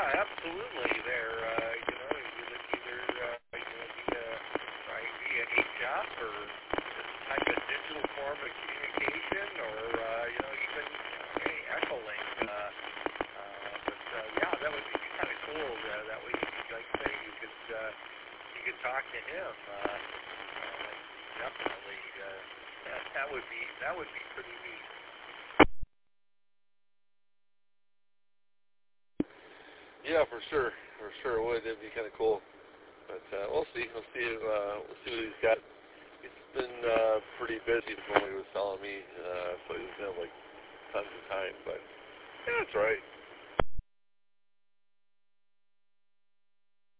yeah, absolutely. There, via HF or some type of digital form of communication, or even Echolink. Yeah, that would be kind of cool. That way, like I say, you could talk to him. Definitely, that would be pretty neat. Yeah, for sure it would. It'd be kind of cool. But we'll see. We'll see what he's got. He's been pretty busy from what he was telling me, so he's been like tons of time. But yeah, that's right.